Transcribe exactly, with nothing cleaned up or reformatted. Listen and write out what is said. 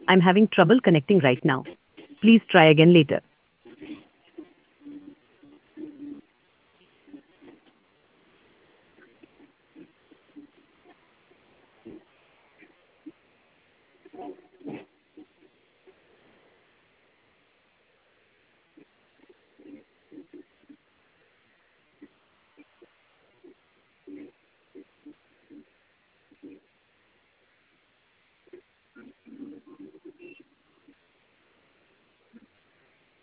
I'm having trouble connecting right now. Please try again later.